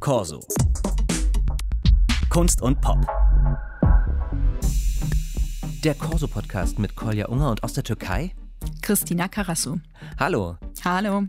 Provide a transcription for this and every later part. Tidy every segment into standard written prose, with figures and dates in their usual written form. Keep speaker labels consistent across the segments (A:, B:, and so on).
A: Corso. Kunst und Pop. Der Corso-Podcast mit Kolja Unger und aus der Türkei
B: Christina Karasu.
A: Hallo.
B: Hallo.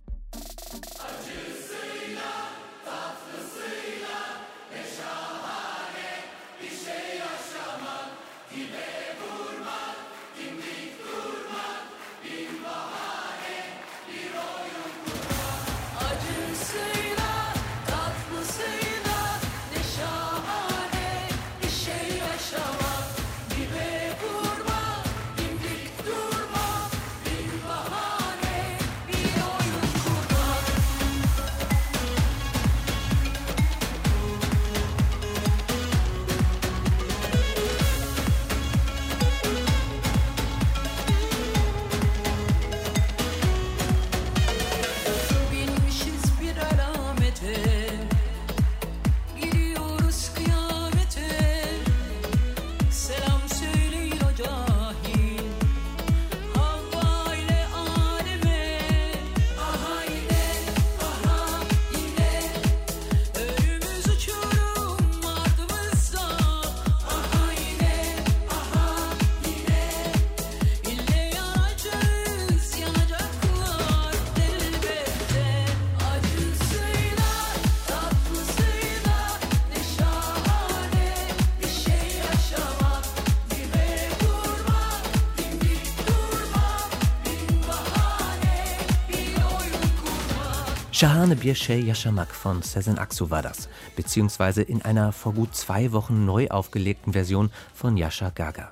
A: Şahane bir şey yaşamak von Sezen Aksu war das, beziehungsweise in einer vor gut 2 Wochen neu aufgelegten Version von Yasha Gaga.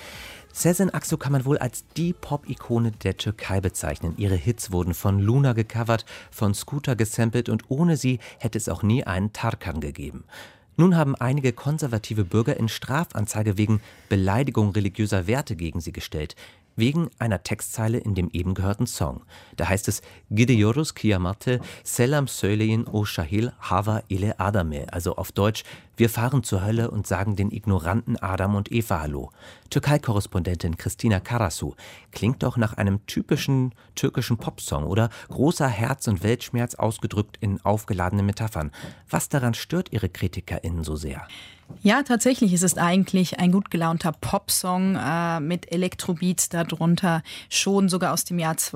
A: Sezen Aksu kann man wohl als die Pop-Ikone der Türkei bezeichnen. Ihre Hits wurden von Luna gecovert, von Scooter gesampelt und ohne sie hätte es auch nie einen Tarkan gegeben. Nun haben einige konservative Bürger in Strafanzeige wegen Beleidigung religiöser Werte gegen sie gestellt. Wegen einer Textzeile in dem eben gehörten Song. Da heißt es Gidiyoruz kıyamete, selam söyleyin o Şahil Hava ile Adame, also auf Deutsch, wir fahren zur Hölle und sagen den ignoranten Adam und Eva Hallo. Türkei-Korrespondentin Christina Karasu. Klingt doch nach einem typischen türkischen Popsong oder großer Herz- und Weltschmerz ausgedrückt in aufgeladenen Metaphern. Was daran stört Ihre KritikerInnen so sehr?
B: Ja, tatsächlich ist es eigentlich ein gut gelaunter Popsong mit Elektrobeats darunter, schon sogar aus dem Jahr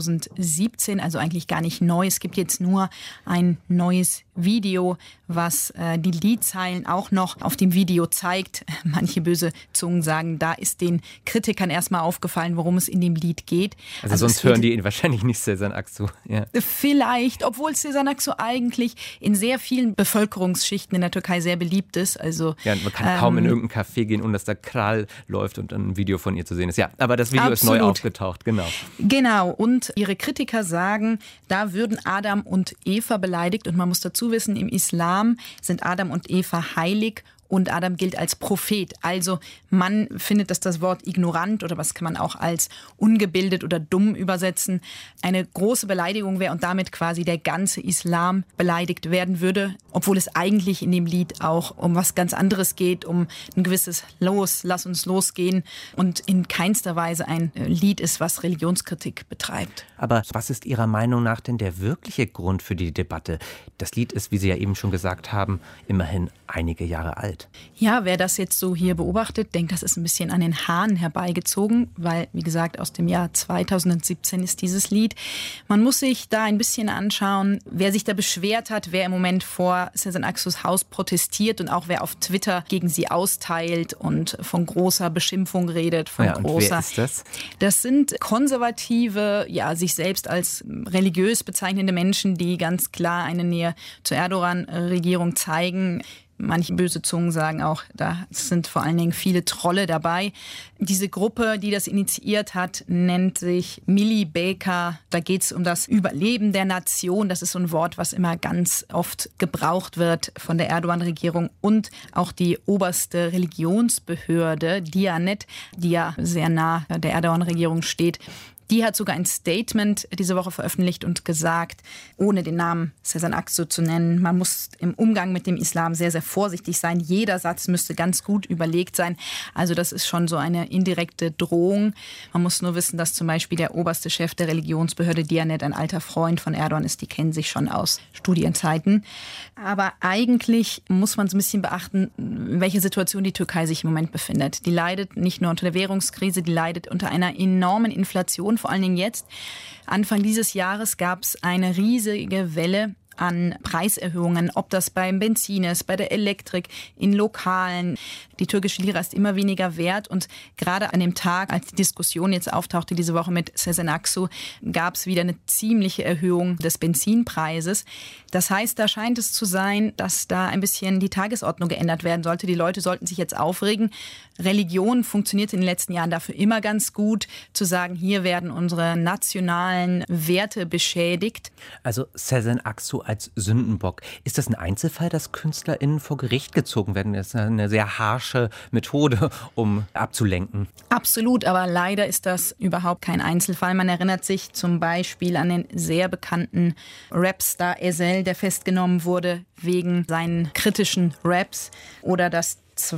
B: 2017, also eigentlich gar nicht neu. Es gibt jetzt nur ein neues Video, was die Liedzeilen auch noch auf dem Video zeigt. Manche böse Zungen sagen, da ist den Kritikern erstmal aufgefallen, worum es in dem Lied geht.
A: Also sonst hören die wahrscheinlich nicht Sezen Aksu. Ja.
B: Vielleicht, obwohl Sezen Aksu eigentlich in sehr vielen Bevölkerungsschichten in der Türkei sehr beliebt ist. Also,
A: ja, man kann kaum in irgendein Café gehen, ohne dass da Kral läuft und ein Video von ihr zu sehen ist. Ja, aber das Video ist neu aufgetaucht, genau.
B: Genau, und ihre Kritiker sagen, da würden Adam und Eva beleidigt. Und man muss dazu wissen, im Islam sind Adam und Eva heilig. Und Adam gilt als Prophet. Also man findet, dass das Wort ignorant oder was kann man auch als ungebildet oder dumm übersetzen, eine große Beleidigung wäre und damit quasi der ganze Islam beleidigt werden würde. Obwohl es eigentlich in dem Lied auch um was ganz anderes geht, um ein gewisses Los, lass uns losgehen und in keinster Weise ein Lied ist, was Religionskritik betreibt.
A: Aber was ist Ihrer Meinung nach denn der wirkliche Grund für die Debatte? Das Lied ist, wie Sie ja eben schon gesagt haben, immerhin einige Jahre alt.
B: Ja, wer das jetzt so hier beobachtet, denkt, das ist ein bisschen an den Haaren herbeigezogen, weil, wie gesagt, aus dem Jahr 2017 ist dieses Lied. Man muss sich da ein bisschen anschauen, wer sich da beschwert hat, wer im Moment vor Sezen Aksus Haus protestiert und auch wer auf Twitter gegen sie austeilt und von großer Beschimpfung redet. Von großer.
A: Und wer ist das?
B: Das sind konservative, ja, sich selbst als religiös bezeichnende Menschen, die ganz klar eine Nähe zur Erdogan-Regierung zeigen. Manche böse Zungen sagen auch, da sind vor allen Dingen viele Trolle dabei. Diese Gruppe, die das initiiert hat, nennt sich Milli Beka. Da geht es um das Überleben der Nation. Das ist so ein Wort, was immer ganz oft gebraucht wird von der Erdogan-Regierung. Und auch die oberste Religionsbehörde, Diyanet, die ja sehr nah der Erdogan-Regierung steht, Die hat sogar ein Statement diese Woche veröffentlicht und gesagt, ohne den Namen Sezen Aksu zu nennen, man muss im Umgang mit dem Islam sehr, sehr vorsichtig sein. Jeder Satz müsste ganz gut überlegt sein. Also das ist schon so eine indirekte Drohung. Man muss nur wissen, dass zum Beispiel der oberste Chef der Religionsbehörde Diyanet ein alter Freund von Erdogan ist. Die kennen sich schon aus Studienzeiten. Aber eigentlich muss man so ein bisschen beachten, in welcher Situation die Türkei sich im Moment befindet. Die leidet nicht nur unter der Währungskrise, die leidet unter einer enormen Inflation. Vor allen Dingen jetzt, Anfang dieses Jahres, gab es eine riesige Welle an Preiserhöhungen, ob das beim Benzin ist, bei der Elektrik, in Lokalen. Die türkische Lira ist immer weniger wert und gerade an dem Tag, als die Diskussion jetzt auftauchte diese Woche mit Sezen Aksu, gab es wieder eine ziemliche Erhöhung des Benzinpreises. Das heißt, da scheint es zu sein, dass da ein bisschen die Tagesordnung geändert werden sollte. Die Leute sollten sich jetzt aufregen. Religion funktioniert in den letzten Jahren dafür immer ganz gut, zu sagen, hier werden unsere nationalen Werte beschädigt.
A: Also Sezen Aksu als Sündenbock. Ist das ein Einzelfall, dass KünstlerInnen vor Gericht gezogen werden? Das ist eine sehr harsche Methode, um abzulenken.
B: Absolut, aber leider ist das überhaupt kein Einzelfall. Man erinnert sich zum Beispiel an den sehr bekannten Rapstar Ezel, der festgenommen wurde wegen seinen kritischen Raps, oder das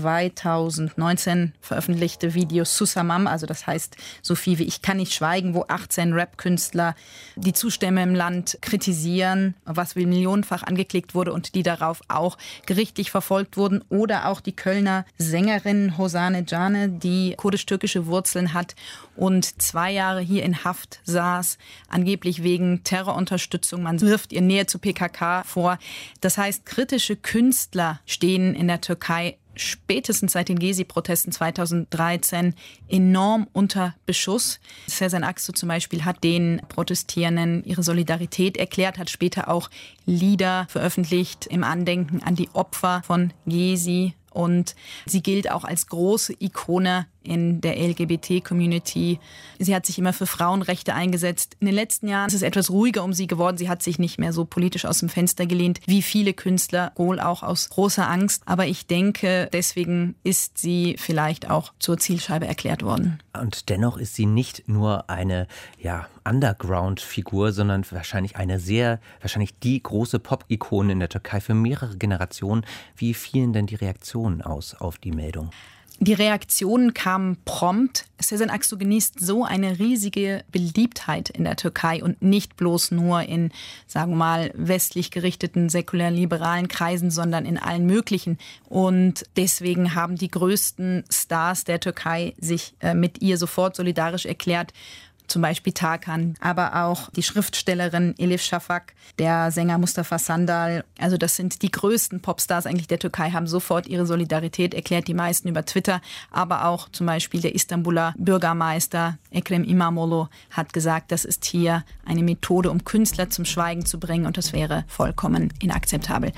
B: 2019 veröffentlichte Video Susamam, also das heißt so viel wie Ich kann nicht schweigen, wo 18 Rap-Künstler die Zustände im Land kritisieren, was millionenfach angeklickt wurde und die darauf auch gerichtlich verfolgt wurden. Oder auch die Kölner Sängerin Hosane Cane, die kurdisch-türkische Wurzeln hat und 2 Jahre hier in Haft saß, angeblich wegen Terrorunterstützung. Man wirft ihr Nähe zu PKK vor. Das heißt, kritische Künstler stehen in der Türkei spätestens seit den Gezi-Protesten 2013 enorm unter Beschuss. Sezen Aksu zum Beispiel hat den Protestierenden ihre Solidarität erklärt, hat später auch Lieder veröffentlicht im Andenken an die Opfer von Gezi. Und sie gilt auch als große Ikone in der LGBT-Community. Sie hat sich immer für Frauenrechte eingesetzt. In den letzten Jahren ist es etwas ruhiger um sie geworden. Sie hat sich nicht mehr so politisch aus dem Fenster gelehnt, wie viele Künstler, wohl auch aus großer Angst. Aber ich denke, deswegen ist sie vielleicht auch zur Zielscheibe erklärt worden.
A: Und dennoch ist sie nicht nur eine Underground-Figur, sondern wahrscheinlich die große Pop-Ikone in der Türkei für mehrere Generationen. Wie fielen denn die Reaktionen aus auf die Meldung?
B: Die Reaktionen kamen prompt. Sezen Aksu genießt so eine riesige Beliebtheit in der Türkei und nicht bloß nur in, sagen wir mal, westlich gerichteten, säkular-liberalen Kreisen, sondern in allen möglichen. Und deswegen haben die größten Stars der Türkei sich mit ihr sofort solidarisch erklärt. Zum Beispiel Tarkan, aber auch die Schriftstellerin Elif Shafak, der Sänger Mustafa Sandal. Also das sind die größten Popstars eigentlich der Türkei, haben sofort ihre Solidarität erklärt, die meisten über Twitter. Aber auch zum Beispiel der Istanbuler Bürgermeister Ekrem İmamoğlu hat gesagt, das ist hier eine Methode, um Künstler zum Schweigen zu bringen und das wäre vollkommen inakzeptabel.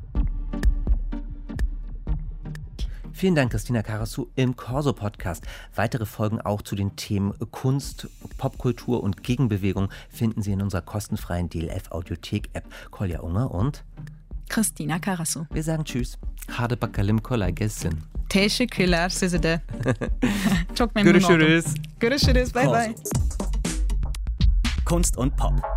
A: Vielen Dank, Christina Karasu im Corso-Podcast. Weitere Folgen auch zu den Themen Kunst, Popkultur und Gegenbewegung finden Sie in unserer kostenfreien DLF-Audiothek-App. Kolja Unger und
B: Christina Karasu.
A: Wir sagen Tschüss. Hadi bakalım kolay gelsin.
B: Teşekkürler size de. Çok memnun oldum.
A: Görüşürüz.
B: Görüşürüz. Bye bye.
C: Kunst und Pop.